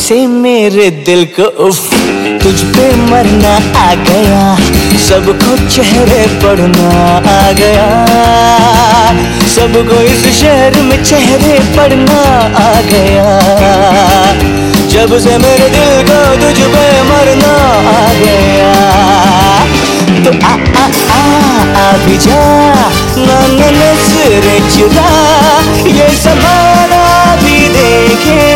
से मेरे दिल को उफ, तुझ पे मरना आ गया, सबको चेहरे पढ़ना आ गया, सबको इस शहर में चेहरे पढ़ना आ गया, जब से मेरे दिल को तुझ पे मरना आ गया। तो आ भी जा ना नजरें चुरा, ये ज़माना भी देखे